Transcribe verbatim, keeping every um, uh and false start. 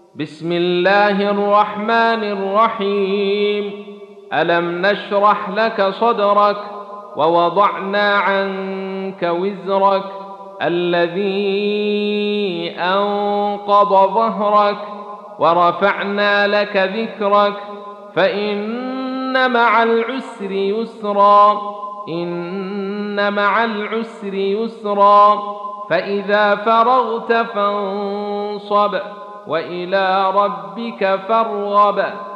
بسم الله الرحمن الرحيم. ألم نشرح لك صدرك ووضعنا عنك وزرك الذي أنقض ظهرك ورفعنا لك ذكرك فإن مع العسر يسرا إن مع العسر يسرا فإذا فرغت فانصب وإلى ربك فارغب.